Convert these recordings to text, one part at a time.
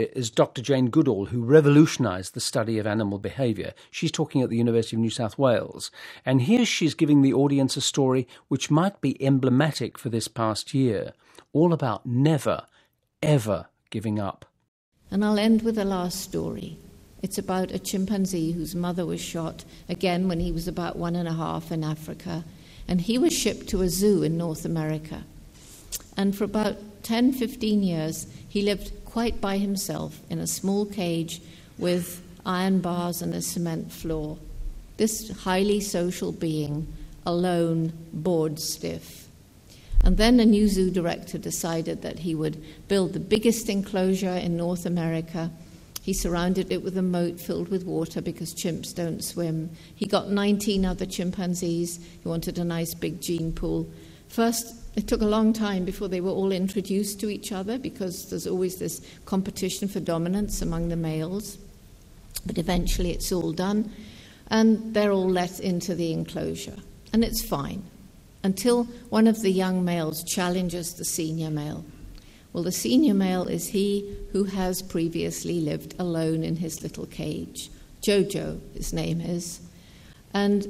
Is Dr. Jane Goodall, who revolutionised the study of animal behaviour. She's talking at the University of New South Wales. And here she's giving the audience a story which might be emblematic for this past year, all about never, ever giving up. And I'll end with the last story. It's about a chimpanzee whose mother was shot, again when he was about 1.5 in Africa. And he was shipped to a zoo in North America. And for about 10, 15 years, he lived quite by himself in a small cage with iron bars and a cement floor. This highly social being, alone, bored stiff. And then a new zoo director decided that he would build the biggest enclosure in North America. He surrounded it with a moat filled with water because chimps don't swim. He got 19 other chimpanzees. He wanted a nice big gene pool. First, it took a long time before they were all introduced to each other because there's always this competition for dominance among the males. But eventually it's all done, and they're all let into the enclosure. And it's fine, until one of the young males challenges the senior male. Well, the senior male is he who has previously lived alone in his little cage. Jojo, his name is. And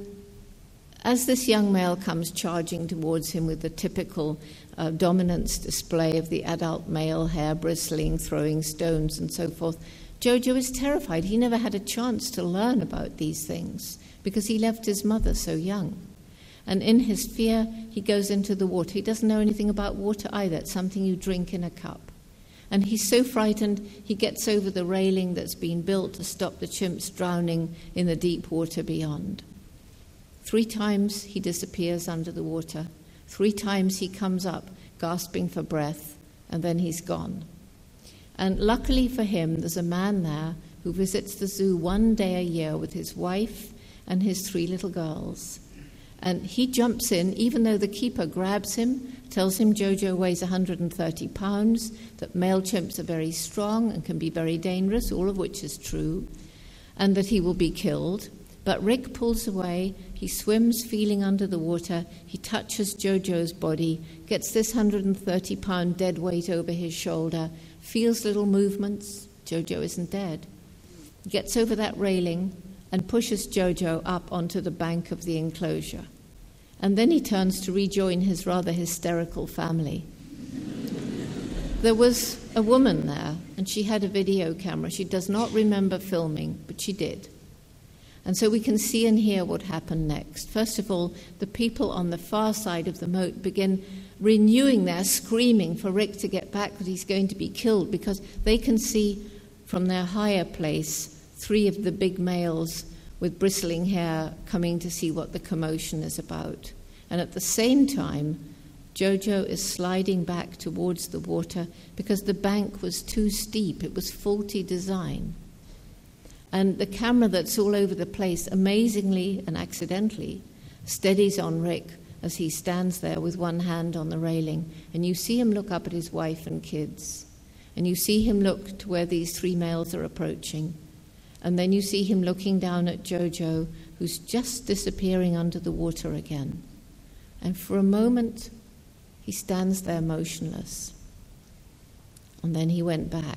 as this young male comes charging towards him with the typical dominance display of the adult male, hair bristling, throwing stones and so forth, Jojo is terrified. He never had a chance to learn about these things because he left his mother so young. And in his fear, he goes into the water. He doesn't know anything about water either. It's something you drink in a cup. And he's so frightened, he gets over the railing that's been built to stop the chimps drowning in the deep water beyond. 3 times he disappears under the water. 3 times he comes up, gasping for breath, and then he's gone. And luckily for him, there's a man there who visits the zoo 1 day a year with his wife and his 3 little girls. And he jumps in, even though the keeper grabs him, tells him Jojo weighs 130 pounds, that male chimps are very strong and can be very dangerous, all of which is true, and that he will be killed. But Rick pulls away, he swims feeling under the water, he touches Jojo's body, gets this 130-pound dead weight over his shoulder, feels little movements. Jojo isn't dead. He gets over that railing and pushes Jojo up onto the bank of the enclosure. And then he turns to rejoin his rather hysterical family. There was a woman there, and she had a video camera. She does not remember filming, but she did. And so we can see and hear what happened next. First of all, the people on the far side of the moat begin renewing their screaming for Rick to get back, that he's going to be killed, because they can see from their higher place 3 of the big males with bristling hair coming to see what the commotion is about. And at the same time, Jojo is sliding back towards the water because the bank was too steep. It was faulty design. And the camera that's all over the place, amazingly and accidentally, steadies on Rick as he stands there with one hand on the railing. And you see him look up at his wife and kids. And you see him look to where these 3 males are approaching. And then you see him looking down at Jojo, who's just disappearing under the water again. And for a moment, he stands there motionless. And then he went back.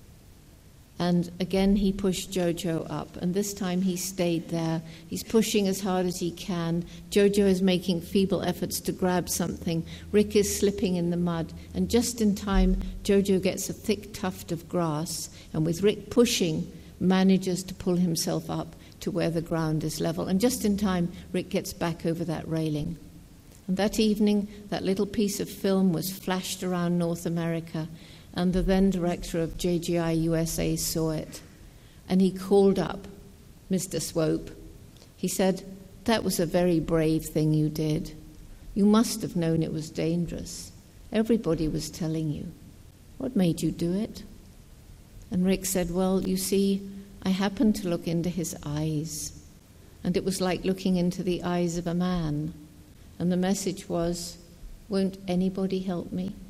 And again he pushed Jojo up, and this time he stayed there. He's pushing as hard as he can. Jojo is making feeble efforts to grab something. Rick is slipping in the mud, and just in time Jojo gets a thick tuft of grass, and with Rick pushing, manages to pull himself up to where the ground is level. And just in time, Rick gets back over that railing. And that evening, that little piece of film was flashed around North America, and the then director of JGI USA saw it. And he called up Mr. Swope. He said, "That was a very brave thing you did. You must have known it was dangerous. Everybody was telling you. What made you do it?" And Rick said, "Well, you see, I happened to look into his eyes, and it was like looking into the eyes of a man. And the message was, won't anybody help me?"